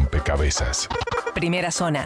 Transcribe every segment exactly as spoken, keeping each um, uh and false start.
rompecabezas. Primera zona.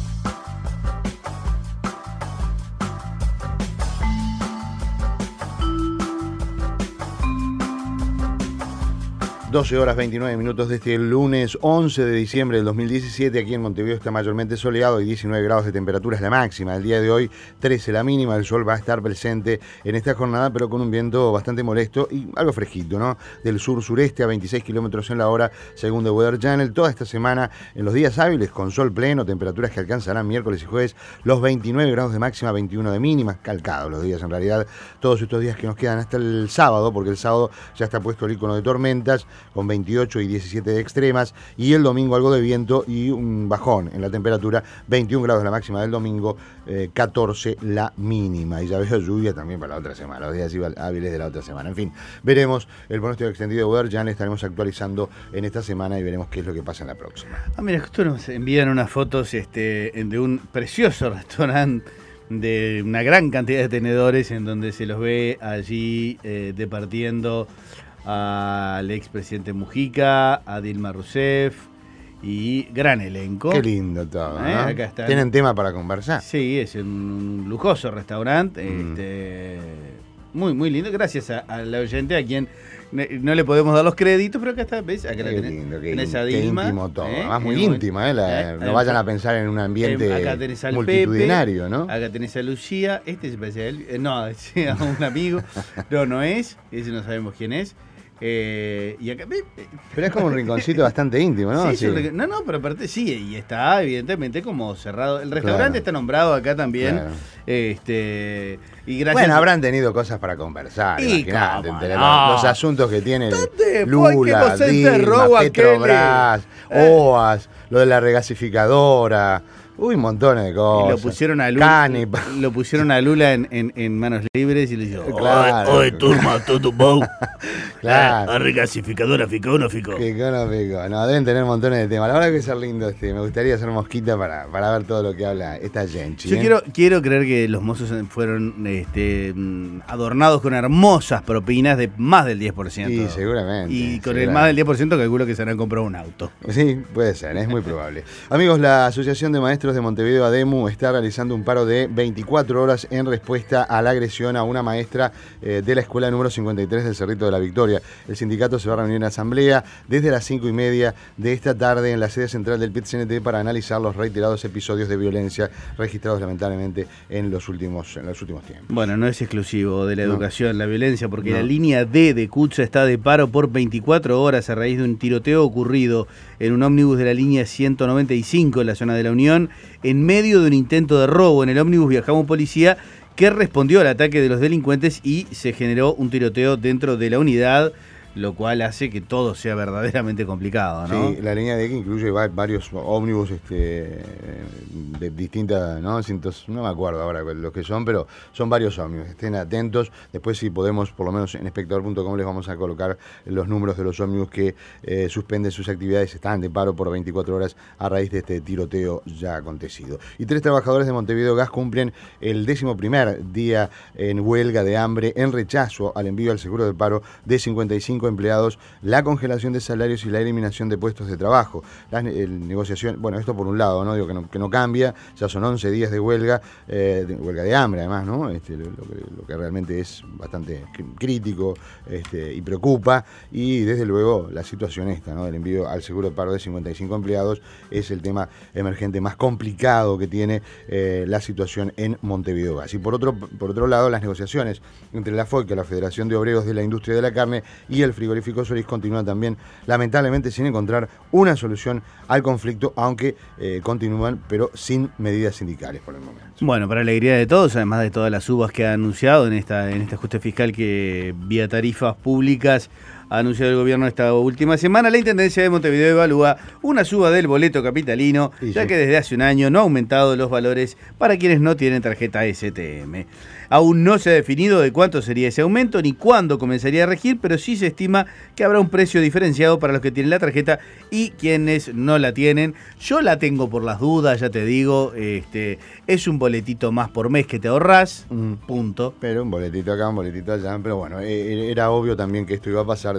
doce horas veintinueve minutos de este lunes once de diciembre del dos mil diecisiete. Aquí en Montevideo está mayormente soleado y diecinueve grados de temperatura es la máxima. El día de hoy trece la mínima. El sol va a estar presente en esta jornada, pero con un viento bastante molesto y algo fresquito, ¿no? Del sur-sureste a veintiséis kilómetros en la hora, según The Weather Channel. Toda esta semana, en los días hábiles, con sol pleno, temperaturas que alcanzarán miércoles y jueves los veintinueve grados de máxima, veintiuno de mínima. Calcados los días, en realidad, todos estos días que nos quedan hasta el sábado, porque el sábado ya está puesto el icono de tormentas, con veintiocho y diecisiete de extremas, y el domingo algo de viento y un bajón en la temperatura, veintiún grados la máxima del domingo, eh, catorce la mínima, y ya veo lluvia también para la otra semana, los días hábiles de la otra semana. En fin, veremos el pronóstico extendido de Weather, ya le estaremos actualizando en esta semana y veremos qué es lo que pasa en la próxima. Ah, mira, justo nos envían unas fotos este, de un precioso restaurante de una gran cantidad de tenedores en donde se los ve allí eh, departiendo al expresidente Mujica, a Dilma Rousseff y gran elenco. Qué lindo todo, ¿no? ¿Eh? Acá están. ¿Tienen tema para conversar? Sí, es un lujoso restaurante, mm. este, muy muy lindo, gracias a, a la oyente a quien no le podemos dar los créditos, pero acá está, ¿ves? Acá la tenés, lindo, qué, tenés a qué Dilma, íntimo todo, ¿eh? además muy eh, íntimo, ¿eh? La, eh, no vayan a pensar en un ambiente acá tenés al multitudinario, Pepe, ¿no? Acá tenés a Lucía, este se parece a él, eh, no, es a un amigo, no, no es, ese no sabemos quién es. Eh, y acá, pero es como un rinconcito bastante íntimo, ¿no? Sí, sí. Un, no, no, pero aparte sí, y está evidentemente como cerrado. El restaurante claro. está nombrado acá también. Claro. Este, y gracias bueno, habrán tenido cosas para conversar. Y imagínate, entre no. los, los asuntos que tiene ¿Dónde? Lula, Dilma, Petrobras, eh. O A S, lo de la regasificadora. Uy, montones de cosas. Y lo pusieron a Lula, lo pusieron a Lula en, en, en manos libres y le dijo, claro, oye, turma, todo bau. Claro. A regasificadora, ficó o no ficó. Ficó o no ficó. No, deben tener montones de temas. La verdad que es ser lindo este. Me gustaría ser mosquita para, para ver todo lo que habla esta gente. Yo ¿eh? quiero, quiero creer que los mozos fueron este, adornados con hermosas propinas de más del diez por ciento. Sí, seguramente. Y con seguramente. el más del diez por ciento calculo que se habrán comprado un auto. Sí, puede ser, es muy probable. Amigos, la Asociación de Maestros de Montevideo, ADEMU, está realizando un paro de veinticuatro horas en respuesta a la agresión a una maestra eh, de la escuela número cincuenta y tres del Cerrito de la Victoria. El sindicato se va a reunir en asamblea desde las cinco y media de esta tarde en la sede central del P I T C N T para analizar los reiterados episodios de violencia registrados lamentablemente en los últimos, en los últimos tiempos. Bueno, no es exclusivo de la no. educación, la violencia, porque no. la línea D de Cucha está de paro por veinticuatro horas a raíz de un tiroteo ocurrido en un ómnibus de la línea ciento noventa y cinco en la zona de la Unión. En medio de un intento de robo en el ómnibus viajaba un policía que respondió al ataque de los delincuentes y se generó un tiroteo dentro de la unidad, lo cual hace que todo sea verdaderamente complicado, ¿no? Sí, la línea D que incluye varios ómnibus este, de distintas, ¿no? Cientos, no me acuerdo ahora los que son, pero son varios ómnibus. Estén atentos. Después, si podemos, por lo menos en espectador punto com les vamos a colocar los números de los ómnibus que eh, suspenden sus actividades, están de paro por veinticuatro horas a raíz de este tiroteo ya acontecido. Y tres trabajadores de Montevideo Gas cumplen el décimo primer día en huelga de hambre en rechazo al envío al seguro del paro de cincuenta y cinco empleados, la congelación de salarios y la eliminación de puestos de trabajo. La el, negociación, bueno, esto por un lado, no digo que no, que no cambia, ya son once días de huelga, eh, de huelga de hambre además, ¿no? Este, lo, lo, que, lo que realmente es bastante crítico este, y preocupa, y desde luego la situación esta, ¿no? Del envío al seguro de paro de cincuenta y cinco empleados es el tema emergente más complicado que tiene eh, la situación en Montevideo Gas. Y por otro, por otro lado, las negociaciones entre la FOICA, la Federación de Obreros de la Industria de la Carne, y el frigorífico Solís continúan también, lamentablemente, sin encontrar una solución al conflicto, aunque eh, continúan, pero sin medidas sindicales por el momento. Bueno, para alegría de todos, además de todas las subas que ha anunciado en esta en este ajuste fiscal que vía tarifas públicas ha anunciado el gobierno esta última semana, la Intendencia de Montevideo evalúa una suba del boleto capitalino, y ya sí. que desde hace un año no ha aumentado los valores para quienes no tienen tarjeta S T M. Aún no se ha definido de cuánto sería ese aumento ni cuándo comenzaría a regir, pero sí se estima que habrá un precio diferenciado para los que tienen la tarjeta y quienes no la tienen. Yo la tengo por las dudas, ya te digo, este, es un boletito más por mes que te ahorrás, mm. punto. Pero un boletito acá, un boletito allá, pero bueno, era obvio también que esto iba a pasar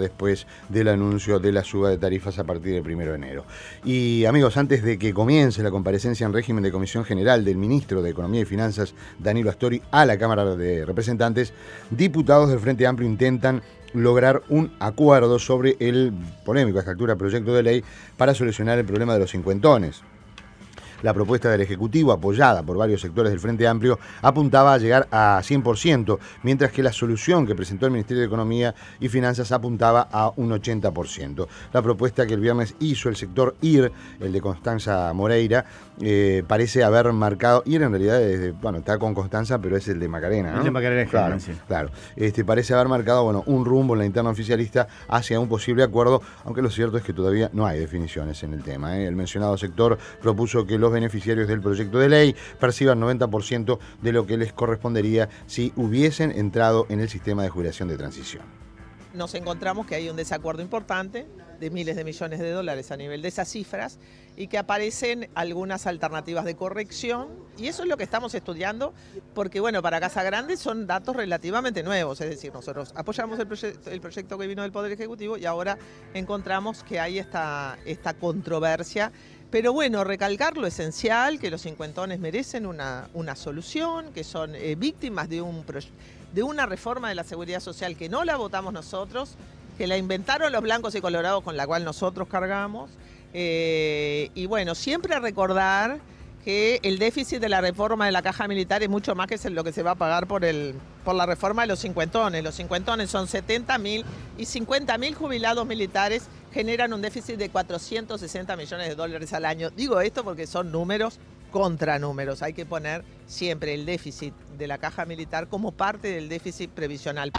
después del anuncio de la suba de tarifas a partir del primero de enero. Y amigos, antes de que comience la comparecencia en régimen de Comisión General del ministro de Economía y Finanzas, Danilo Astori, a la Cámara de Representantes, diputados del Frente Amplio intentan lograr un acuerdo sobre el polémico a esta altura proyecto de ley para solucionar el problema de los cincuentones. La propuesta del Ejecutivo, apoyada por varios sectores del Frente Amplio, apuntaba a llegar a cien por ciento, mientras que la solución que presentó el Ministerio de Economía y Finanzas apuntaba a un ochenta por ciento. La propuesta que el viernes hizo el sector I R, el de Constanza Moreira, eh, parece haber marcado, I R en realidad es, bueno, está con Constanza, pero es el de Macarena, ¿no? El de Macarena, claro, sí. claro. Este, parece haber marcado, bueno, un rumbo en la interna oficialista hacia un posible acuerdo, aunque lo cierto es que todavía no hay definiciones en el tema, ¿eh? El mencionado sector propuso que los beneficiarios del proyecto de ley perciban noventa por ciento de lo que les correspondería si hubiesen entrado en el sistema de jubilación de transición. Nos encontramos que hay un desacuerdo importante de miles de millones de dólares a nivel de esas cifras y que aparecen algunas alternativas de corrección, y eso es lo que estamos estudiando porque, bueno, para Casa Grande son datos relativamente nuevos, es decir, nosotros apoyamos el, proye el proyecto que vino del Poder Ejecutivo y ahora encontramos que hay esta, esta controversia. Pero bueno, recalcar lo esencial, que los cincuentones merecen una, una solución, que son eh, víctimas de, un de una reforma de la seguridad social que no la votamos nosotros, que la inventaron los blancos y colorados con la cual nosotros cargamos. Eh, y bueno, siempre recordar que el déficit de la reforma de la caja militar es mucho más que lo que se va a pagar por, el, por la reforma de los cincuentones. Los cincuentones son setenta mil y cincuenta mil jubilados militares generan un déficit de cuatrocientos sesenta millones de dólares al año. Digo esto porque son números contra números. Hay que poner siempre el déficit de la caja militar como parte del déficit previsional.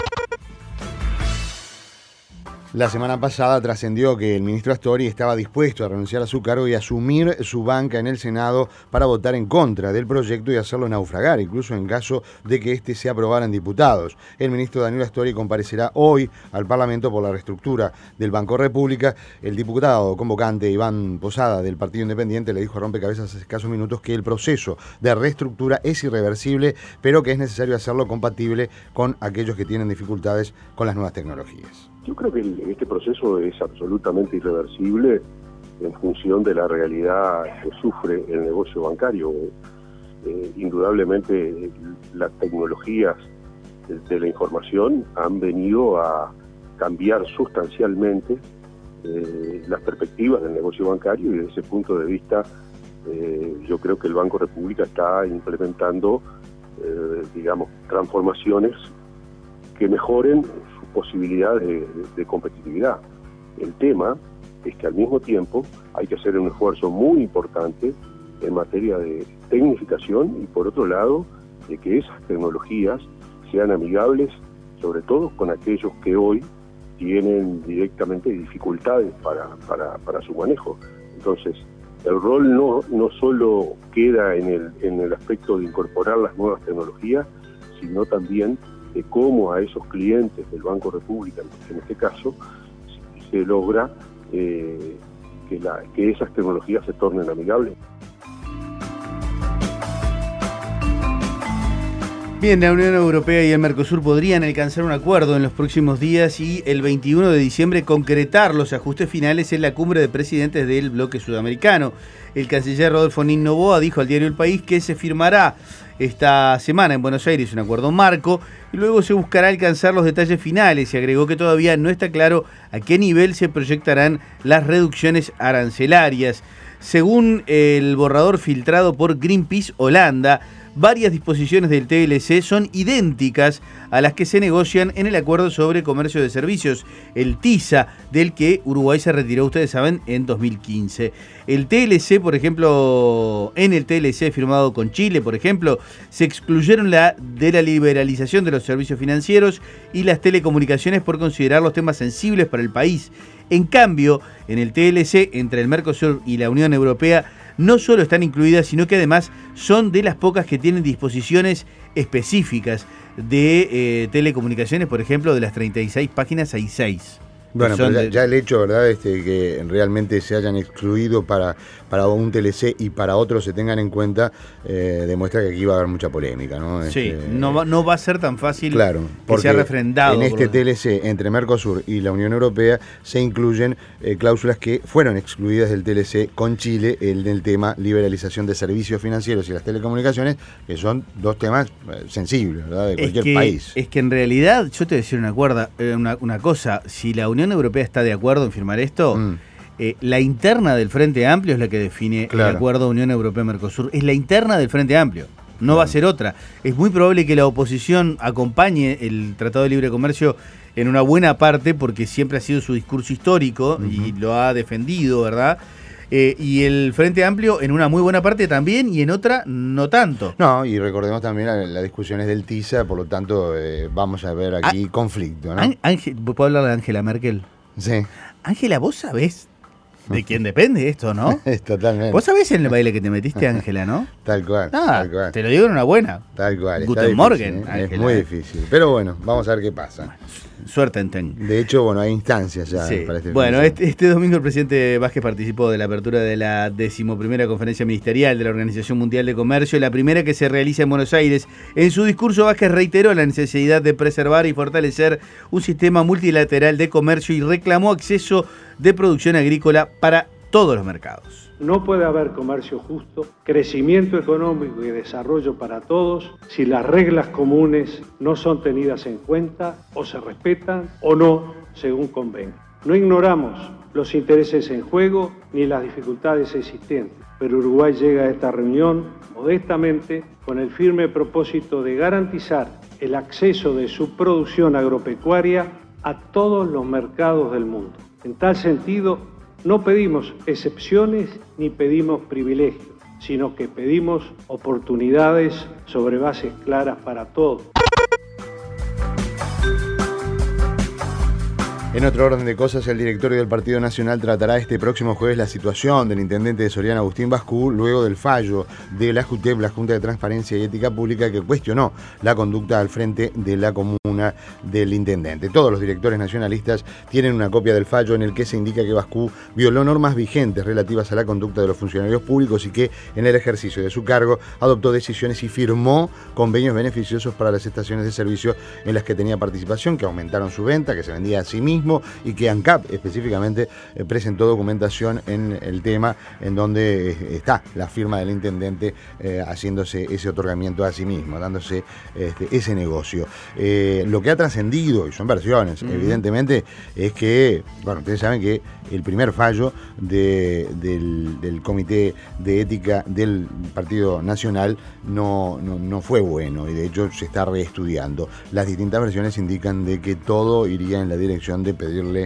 La semana pasada trascendió que el ministro Astori estaba dispuesto a renunciar a su cargo y asumir su banca en el Senado para votar en contra del proyecto y hacerlo naufragar, incluso en caso de que éste se aprobara en diputados. El ministro Danilo Astori comparecerá hoy al Parlamento por la reestructura del Banco República. El diputado convocante Iván Posada del Partido Independiente le dijo a Rompecabezas hace escasos minutos que el proceso de reestructura es irreversible, pero que es necesario hacerlo compatible con aquellos que tienen dificultades con las nuevas tecnologías. Yo creo que este proceso es absolutamente irreversible en función de la realidad que sufre el negocio bancario. Eh, indudablemente las tecnologías de la información han venido a cambiar sustancialmente eh, las perspectivas del negocio bancario, y desde ese punto de vista eh, yo creo que el Banco República está implementando eh, digamos transformaciones que mejoren posibilidades de, de, de competitividad. El tema es que al mismo tiempo hay que hacer un esfuerzo muy importante en materia de tecnificación y, por otro lado, de que esas tecnologías sean amigables, sobre todo con aquellos que hoy tienen directamente dificultades para, para, para su manejo. Entonces, el rol no, no solo queda en el, en el aspecto de incorporar las nuevas tecnologías, sino también de cómo a esos clientes del Banco República, en este caso, se logra eh, que, la, que esas tecnologías se tornen amigables. Bien, la Unión Europea y el Mercosur podrían alcanzar un acuerdo en los próximos días y el veintiuno de diciembre concretar los ajustes finales en la cumbre de presidentes del bloque sudamericano. El canciller Rodolfo Nin Noboa dijo al diario El País que se firmará esta semana en Buenos Aires un acuerdo marco y luego se buscará alcanzar los detalles finales, y agregó que todavía no está claro a qué nivel se proyectarán las reducciones arancelarias. Según el borrador filtrado por Greenpeace Holanda, varias disposiciones del T L C son idénticas a las que se negocian en el Acuerdo sobre Comercio de Servicios, el TISA, del que Uruguay se retiró, ustedes saben, en dos mil quince. El T L C, por ejemplo, en el T L C firmado con Chile, por ejemplo, se excluyeron la de la liberalización de los servicios financieros y las telecomunicaciones por considerar los temas sensibles para el país. En cambio, en el T L C, entre el Mercosur y la Unión Europea, no solo están incluidas, sino que además son de las pocas que tienen disposiciones específicas de eh, telecomunicaciones, por ejemplo, de las treinta y seis páginas hay seis. Bueno, pero ya, de... ya el hecho, ¿verdad?, este, que realmente se hayan excluido para, para un T L C y para otros se tengan en cuenta, eh, demuestra que aquí va a haber mucha polémica, ¿no? Sí, este, no, va, no va a ser tan fácil claro, que sea refrendado. En este por... T L C entre Mercosur y la Unión Europea se incluyen eh, cláusulas que fueron excluidas del T L C con Chile, el del tema liberalización de servicios financieros y las telecomunicaciones, que son dos temas eh, sensibles, ¿verdad?, de cualquier es que, país. Es que en realidad, yo te voy a decir una, cuerda, eh, una, una cosa, si la Unión Europea está de acuerdo en firmar esto, mm. eh, la interna del Frente Amplio es la que define claro. el acuerdo Unión Europea-Mercosur, es la interna del Frente Amplio. No claro. va a ser otra. Es muy probable que la oposición acompañe el Tratado de Libre Comercio en una buena parte, porque siempre ha sido su discurso histórico uh-huh. y lo ha defendido, ¿verdad? Eh, y el Frente Amplio en una muy buena parte también y en otra no tanto. No, y recordemos también las la discusiones del TISA, por lo tanto eh, vamos a ver aquí ah, conflicto, ¿no? Ángel, ¿puedo hablar de Angela Merkel? Sí. Ángela, vos sabés de quién depende esto, ¿no? Totalmente. Vos sabés en el baile que te metiste, Ángela, ¿no? Tal cual, ah, tal cual. Te lo digo en una buena. Tal cual. Guten Morgen, ¿eh? Es muy difícil. Pero bueno, vamos a ver qué pasa. Bueno, suerte en ten. De hecho, bueno, hay instancias ya sí. para este Bueno, este, este domingo el presidente Vázquez participó de la apertura de la decimoprimera conferencia ministerial de la Organización Mundial de Comercio, la primera que se realiza en Buenos Aires. En su discurso, Vázquez reiteró la necesidad de preservar y fortalecer un sistema multilateral de comercio y reclamó acceso de producción agrícola para todos los mercados. No puede haber comercio justo, crecimiento económico y desarrollo para todos si las reglas comunes no son tenidas en cuenta o se respetan o no según convenga. No ignoramos los intereses en juego ni las dificultades existentes, pero Uruguay llega a esta reunión modestamente con el firme propósito de garantizar el acceso de su producción agropecuaria a todos los mercados del mundo. En tal sentido, no pedimos excepciones ni pedimos privilegios, sino que pedimos oportunidades sobre bases claras para todos. En otro orden de cosas, el directorio del Partido Nacional tratará este próximo jueves la situación del intendente de Soriano, Agustín Bascú, luego del fallo de la JUTEP, la Junta de Transparencia y Ética Pública, que cuestionó la conducta al frente de la comuna del intendente. Todos los directores nacionalistas tienen una copia del fallo en el que se indica que Bascú violó normas vigentes relativas a la conducta de los funcionarios públicos y que en el ejercicio de su cargo adoptó decisiones y firmó convenios beneficiosos para las estaciones de servicio en las que tenía participación, que aumentaron su venta, que se vendía a sí mismo, y que ANCAP específicamente eh, presentó documentación en el tema en donde eh, está la firma del intendente eh, haciéndose ese otorgamiento a sí mismo, dándose este, ese negocio. Eh, lo que ha trascendido, y son versiones, uh-huh. evidentemente, es que, bueno, ustedes saben que el primer fallo de, del, del Comité de Ética del Partido Nacional no, no, no fue bueno y de hecho se está reestudiando. Las distintas versiones indican de que todo iría en la dirección de pedirle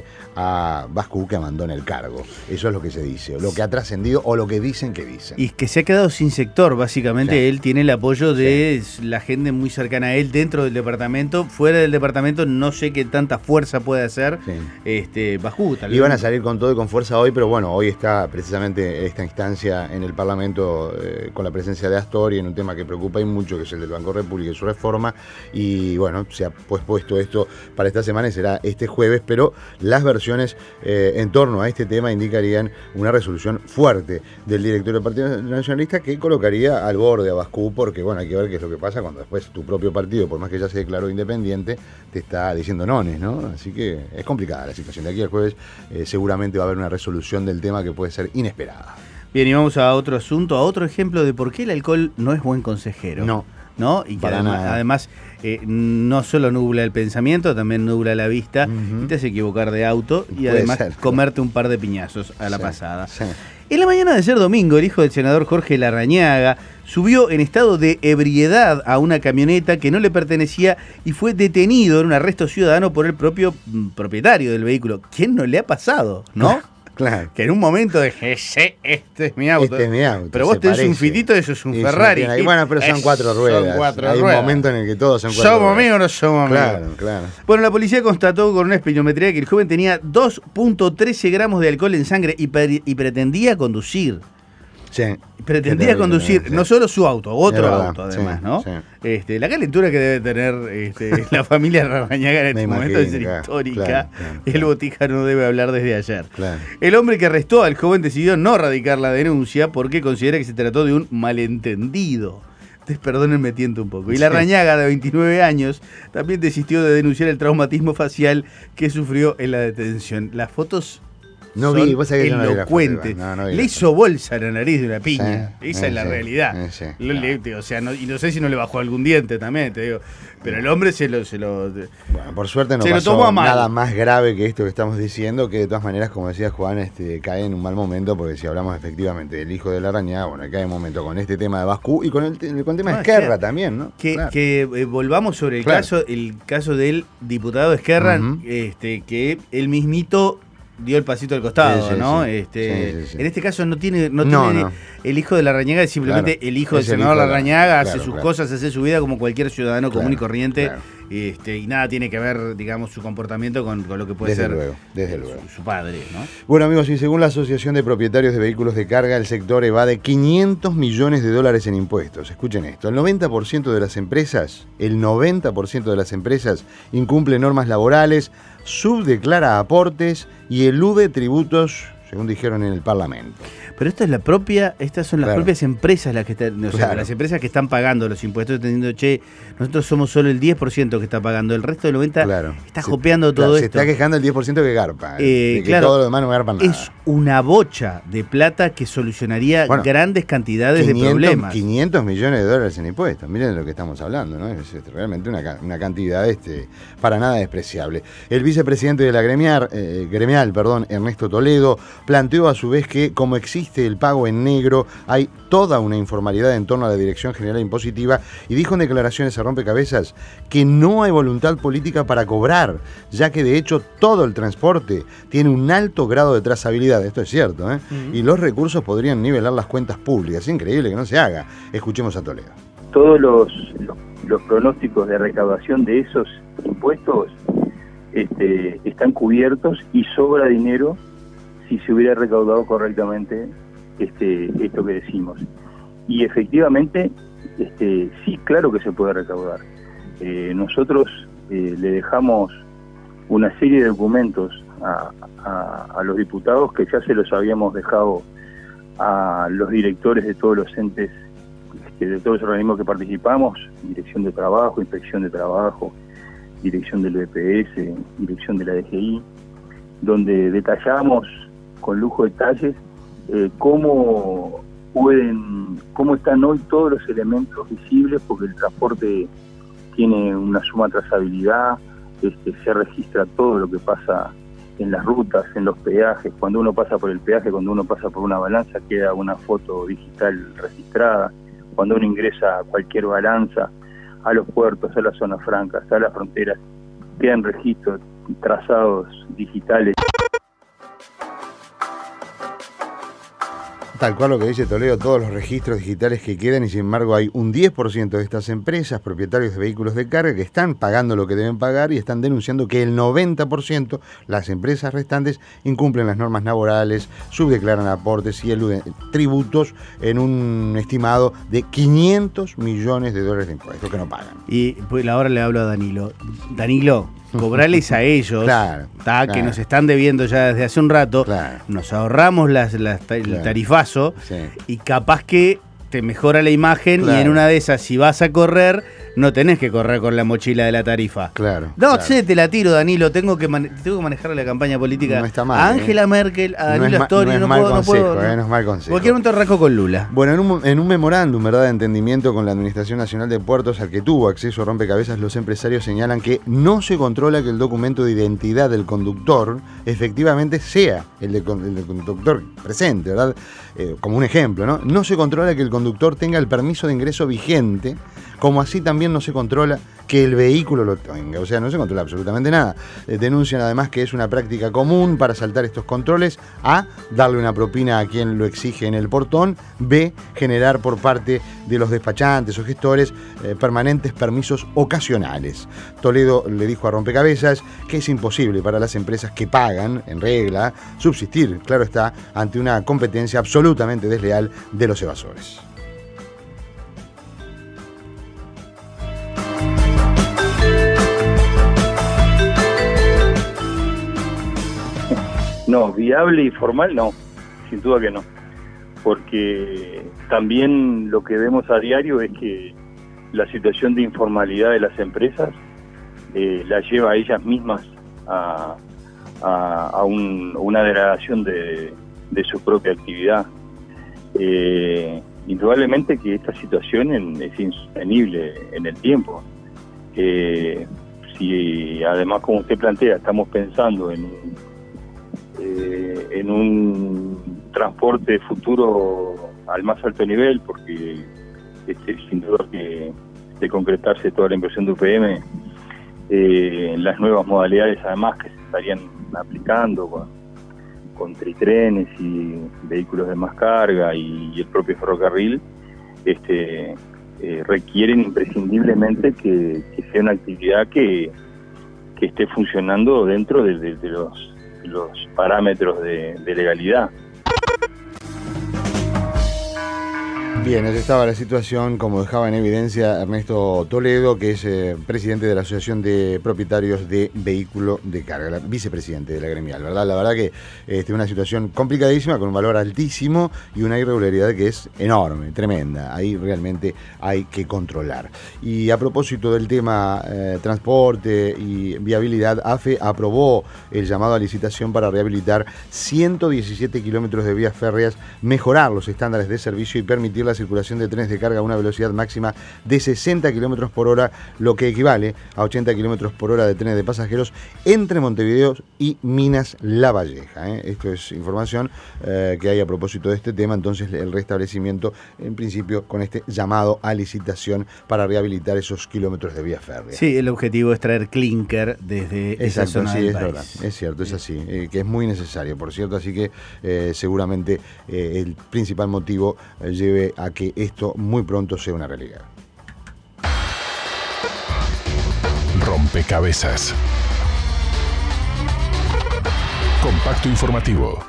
a Bascú que abandone el cargo. Eso es lo que se dice, o lo que ha trascendido o lo que dicen que dicen. Y que se ha quedado sin sector, básicamente. Sí. Él tiene el apoyo de sí. la gente muy cercana a él dentro del departamento. Fuera del departamento no sé qué tanta fuerza puede hacer sí. este, Bascú. Tal vez. Iban a salir con todo y con fuerza hoy, pero bueno, hoy está precisamente esta instancia en el Parlamento eh, con la presencia de Astori en un tema que preocupa y mucho, que es el del Banco República y su reforma. Y bueno, se ha pues puesto esto para esta semana y será este jueves, pero pero las versiones eh, en torno a este tema indicarían una resolución fuerte del directorio del Partido Nacionalista que colocaría al borde a Bascú, porque bueno, hay que ver qué es lo que pasa cuando después tu propio partido, por más que ya se declaró independiente, te está diciendo nones, ¿no? Así que es complicada la situación. De aquí al jueves eh, seguramente va a haber una resolución del tema que puede ser inesperada. Bien, y vamos a otro asunto, a otro ejemplo de por qué el alcohol no es buen consejero. No. ¿No? Y que Para además, nada. además eh, no solo nubla el pensamiento, también nubla la vista uh-huh. y te hace equivocar de auto y Puede además ser. comerte un par de piñazos a la Sí, pasada. sí. En la mañana de ser domingo, el hijo del senador Jorge Larrañaga subió en estado de ebriedad a una camioneta que no le pertenecía y fue detenido en un arresto ciudadano por el propio mm, propietario del vehículo. ¿Quién no le ha pasado, no? Claro. Que en un momento dije, ese, este es mi auto. Este es mi auto. Pero vos se tenés parece. un fitito, eso es un Y Ferrari. y bueno, pero son Es- cuatro ruedas. Son cuatro Hay ruedas. un momento en el que todos son cuatro ¿Somos ruedas. amigos o no somos amigos? Claro, claro. Bueno, la policía constató con una espectrometría que el joven tenía dos punto trece gramos de alcohol en sangre y, per- y pretendía conducir. Sí. Pretendía conducir sí. no solo su auto, otro verdad, auto además, sí, ¿no? Sí. Este, la calentura que debe tener este, la familia Larrañaga en este imagino, momento es claro, histórica. Claro, claro, el claro. Botija no debe hablar desde ayer. Claro. El hombre que arrestó al joven decidió no radicar la denuncia porque considera que se trató de un malentendido. Perdónenme, tiento un poco. Y Larrañaga, de veintinueve años, también desistió de denunciar el traumatismo facial que sufrió en la detención. Las fotos no vi, vos sabés que elocuentes. No, no le hizo bolsa a la nariz de una piña. Sí, Esa sí, es la sí, realidad. Sí, lo, le, o sea, no, y no sé si no le bajó algún diente también, te digo. Pero el hombre se lo... Se lo bueno, por suerte no pasó nada más grave que esto que estamos diciendo, que de todas maneras, como decía Juan, este, cae en un mal momento, porque si hablamos efectivamente del hijo de Larrañaga, bueno, cae en un momento con este tema de Bascú y con el, con el tema no, de Esquerra que, también, ¿no? Que, claro. que eh, volvamos sobre el claro. caso el caso del diputado Esquerra, uh-huh. este, que él mismito dio el pasito al costado, sí, sí, ¿no? Sí. Este, sí, sí, sí. En este caso no tiene, no no, tiene no. el hijo de Larrañaga, es simplemente claro. el hijo es del senador Larrañaga, claro, hace sus claro. cosas, hace su vida como cualquier ciudadano claro, común y corriente, claro. este, y nada tiene que ver, digamos, su comportamiento con, con lo que puede desde ser luego, desde su, luego. su padre, ¿no? Bueno, amigos, y según la Asociación de Propietarios de Vehículos de Carga, el sector evade quinientos millones de dólares en impuestos. Escuchen esto, el noventa por ciento de las empresas, el noventa por ciento de las empresas incumple normas laborales, subdeclara aportes y elude tributos, según dijeron en el Parlamento. Pero esto es la propia, estas son las claro. propias empresas las que están, o sea, claro. las empresas que están pagando los impuestos, entendiendo, che, nosotros somos solo el diez por ciento que está pagando, el resto del noventa por ciento claro. está se, jopeando claro, todo se esto. Se está quejando el diez por ciento que garpa, eh, de que claro, todo lo demás no garpa nada. Es una bocha de plata que solucionaría bueno, grandes cantidades quinientos, de problemas. quinientos millones de dólares en impuestos, miren de lo que estamos hablando, ¿no? Es, es realmente una, una cantidad este, para nada despreciable. El vicepresidente de la gremial, eh, gremial, perdón, Ernesto Toledo, planteó a su vez que como existe el pago en negro, hay toda una informalidad en torno a la Dirección General Impositiva y dijo en declaraciones a Rompecabezas que no hay voluntad política para cobrar, ya que de hecho todo el transporte tiene un alto grado de trazabilidad, esto es cierto, ¿eh? Uh-huh. Y los recursos podrían nivelar las cuentas públicas. Es increíble que no se haga. Escuchemos a Toledo. Todos los, los, los pronósticos de recaudación de esos impuestos este, están cubiertos y sobra dinero si se hubiera recaudado correctamente Este, esto que decimos. Y efectivamente, este, sí, claro que se puede recaudar. Eh, nosotros eh, le dejamos una serie de documentos a, a, a los diputados que ya se los habíamos dejado a los directores de todos los entes, este, de todos los organismos que participamos, Dirección de Trabajo, Inspección de Trabajo, Dirección del B P S, Dirección de la D G I, donde detallamos con lujo de detalles Eh, cómo pueden, cómo están hoy todos los elementos visibles, porque el transporte tiene una suma trazabilidad, este, se registra todo lo que pasa en las rutas, en los peajes, cuando uno pasa por el peaje, cuando uno pasa por una balanza queda una foto digital registrada, cuando uno ingresa a cualquier balanza, a los puertos, a las zonas francas, a las fronteras, quedan registros, trazados digitales. Tal cual lo que dice Toledo, todos los registros digitales que quedan y sin embargo hay un diez por ciento de estas empresas, propietarios de vehículos de carga, que están pagando lo que deben pagar y están denunciando que el noventa por ciento, las empresas restantes, incumplen las normas laborales, subdeclaran aportes y eluden tributos en un estimado de quinientos millones de dólares de impuestos que no pagan. Y pues ahora le hablo a Danilo. Danilo, cobrarles a ellos, claro, ta, claro. que nos están debiendo ya desde hace un rato, claro. nos ahorramos las, las, el claro. tarifazo sí. y capaz que te mejora la imagen claro. y en una de esas, si vas a correr, no tenés que correr con la mochila de la tarifa. Claro. No, claro. sé, te la tiro, Danilo, tengo que, man tengo que manejar la campaña política no está mal, a Angela eh. Merkel, a Danilo no es Astori, no, es no, mal puedo, consejo, no puedo. Eh, no es mal consejo. Cualquier un torraco con Lula. Bueno, en un, en un memorándum, ¿verdad?, de entendimiento con la Administración Nacional de Puertos al que tuvo acceso a Rompecabezas, los empresarios señalan que no se controla que el documento de identidad del conductor efectivamente sea el, de, el del conductor presente, ¿verdad? Eh, como un ejemplo, ¿no? No se controla que el conductor tenga el permiso de ingreso vigente, como así también no se controla que el vehículo lo tenga. O sea, no se controla absolutamente nada. Eh, denuncian además que es una práctica común para saltar estos controles. A, darle una propina a quien lo exige en el portón. B, generar por parte de los despachantes o gestores eh, permanentes permisos ocasionales. Toledo le dijo a Rompecabezas que es imposible para las empresas que pagan, en regla, subsistir, claro está, ante una competencia absolutamente desleal de los evasores. No, viable y formal no, sin duda que no, porque también lo que vemos a diario es que la situación de informalidad de las empresas eh, la lleva a ellas mismas a, a, a un, una degradación de, de su propia actividad. Eh, indudablemente que esta situación en, es insostenible en el tiempo. Eh, si además, como usted plantea, estamos pensando en Eh, en un transporte futuro al más alto nivel, porque este, sin duda que de concretarse toda la inversión de U P M, eh, las nuevas modalidades además que se estarían aplicando con, con tritrenes y vehículos de más carga y, y el propio ferrocarril, este, eh, requieren imprescindiblemente que, que sea una actividad que, que esté funcionando dentro de, de, de los los parámetros de, de legalidad. Bien, allí estaba la situación, como dejaba en evidencia Ernesto Toledo, que es eh, presidente de la Asociación de Propietarios de Vehículo de Carga, la vicepresidente de la gremial, ¿verdad? La verdad que es este, una situación complicadísima, con un valor altísimo y una irregularidad que es enorme, tremenda. Ahí realmente hay que controlar. Y a propósito del tema eh, transporte y viabilidad, AFE aprobó el llamado a licitación para rehabilitar ciento diecisiete kilómetros de vías férreas, mejorar los estándares de servicio y permitir la circulación de trenes de carga a una velocidad máxima de sesenta kilómetros por hora, lo que equivale a ochenta kilómetros por hora de trenes de pasajeros entre Montevideo y Minas La Valleja. ¿eh? Esto es información eh, que hay a propósito de este tema. Entonces, el restablecimiento, en principio, con este llamado a licitación para rehabilitar esos kilómetros de vía férrea. Sí, el objetivo es traer clínker desde Exacto, esa zona sí, del es país. verdad, es cierto, es así, eh, que es muy necesario, por cierto, así que eh, seguramente eh, el principal motivo eh, lleve a que esto muy pronto sea una realidad. Rompecabezas. Compacto informativo.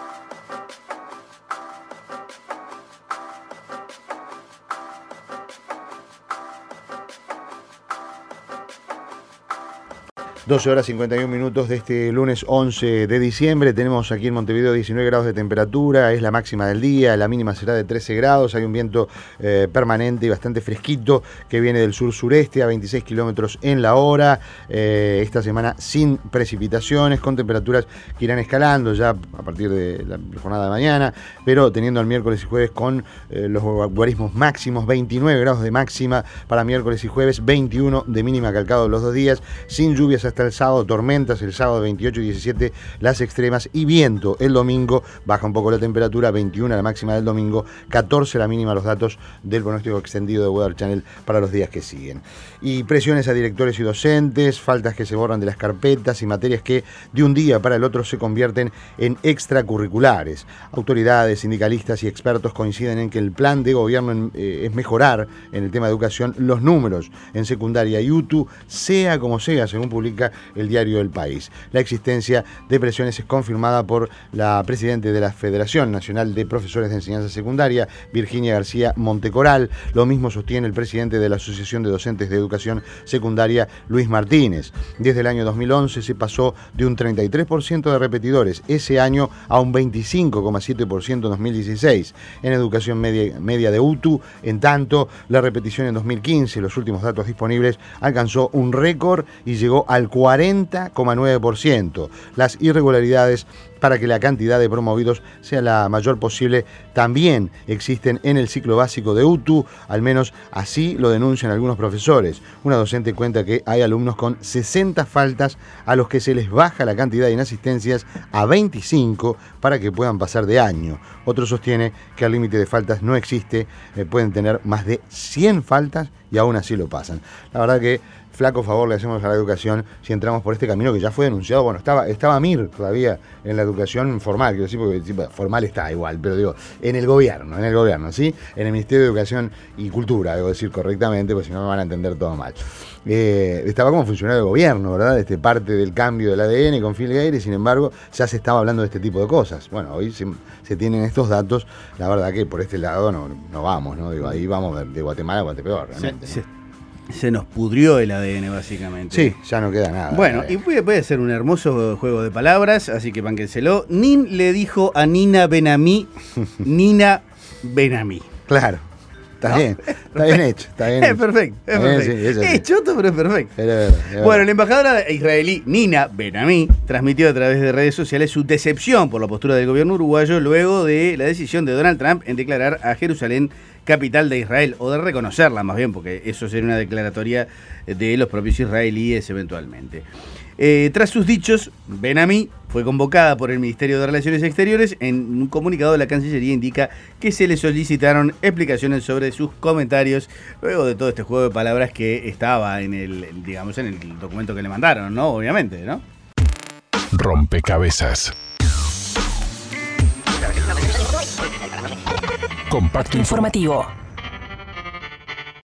doce horas cincuenta y un minutos de este lunes once de diciembre. Tenemos aquí en Montevideo diecinueve grados de temperatura, es la máxima del día, la mínima será de trece grados. Hay un viento eh, permanente y bastante fresquito que viene del sur-sureste a veintiséis kilómetros en la hora. Eh, esta semana sin precipitaciones, con temperaturas que irán escalando ya a partir de la jornada de mañana, pero teniendo el miércoles y jueves con eh, los guarismos máximos, veintinueve grados de máxima para miércoles y jueves, veintiuno de mínima calcado los dos días, sin lluvias hasta el sábado, tormentas el sábado veintiocho y diecisiete las extremas y viento el domingo, baja un poco la temperatura, veintiuno la máxima del domingo, catorce la mínima, los datos del pronóstico extendido de Weather Channel para los días que siguen. Y presiones a directores y docentes, faltas que se borran de las carpetas y materias que de un día para el otro se convierten en extracurriculares. Autoridades, sindicalistas y expertos coinciden en que el plan de gobierno en, eh, es mejorar en el tema de educación los números en secundaria y U T U, sea como sea, según publica el diario El País. La existencia de presiones es confirmada por la presidenta de la Federación Nacional de Profesores de Enseñanza Secundaria, Virginia García Montecoral. Lo mismo sostiene el presidente de la Asociación de Docentes de Educación Secundaria, Luis Martínez. Desde el año dos mil once se pasó de un treinta y tres por ciento de repetidores ese año a un veinticinco coma siete por ciento en dos mil dieciséis. En educación media, media de U T U, en tanto, la repetición en dos mil quince, los últimos datos disponibles, alcanzó un récord y llegó al cuarenta coma nueve por ciento. Las irregularidades para que la cantidad de promovidos sea la mayor posible también existen en el ciclo básico de U T U, al menos así lo denuncian algunos profesores. Una docente cuenta que hay alumnos con sesenta faltas a los que se les baja la cantidad de inasistencias a veinticinco para que puedan pasar de año. Otro sostiene que el límite de faltas no existe, eh, pueden tener más de cien faltas y aún así lo pasan. La verdad que flaco favor le hacemos a la educación si entramos por este camino que ya fue denunciado. Bueno, estaba, estaba Mir todavía en la educación formal, quiero decir, porque tipo, formal está igual, pero digo, en el gobierno, en el gobierno, ¿sí? En el Ministerio de Educación y Cultura, debo decir correctamente, porque si no me van a entender todo mal. Eh, estaba como funcionario de gobierno, ¿verdad? Este, parte del cambio del A D N con Phil Gayre, sin embargo, ya se estaba hablando de este tipo de cosas. Bueno, hoy se, se tienen estos datos, la verdad que por este lado no, no vamos, ¿no? Digo, ahí vamos de, de Guatemala a Guatepeor, realmente. Se, se, se nos pudrió el A D N, básicamente. Sí, ya no queda nada. Bueno, y puede, puede ser un hermoso juego de palabras, así que bánquenselo. Nin le dijo a Nina Benamí, Nina Benamí. Claro. Está ¿no? bien, está bien hecho, está bien es hecho. perfecto, es Bien, perfecto. sí, eso es sí. choto, pero es perfecto. Pero, pero, pero. Bueno, la embajadora israelí Nina Benamí transmitió a través de redes sociales su decepción por la postura del gobierno uruguayo luego de la decisión de Donald Trump en declarar a Jerusalén capital de Israel, o de reconocerla más bien, porque eso sería una declaratoria de los propios israelíes eventualmente. Eh, tras sus dichos, Benamí fue convocada por el Ministerio de Relaciones Exteriores. En un comunicado de la Cancillería indica que se le solicitaron explicaciones sobre sus comentarios luego de todo este juego de palabras que estaba en el, digamos, en el documento que le mandaron, ¿no? Obviamente, ¿no? Rompecabezas. Compacto informativo.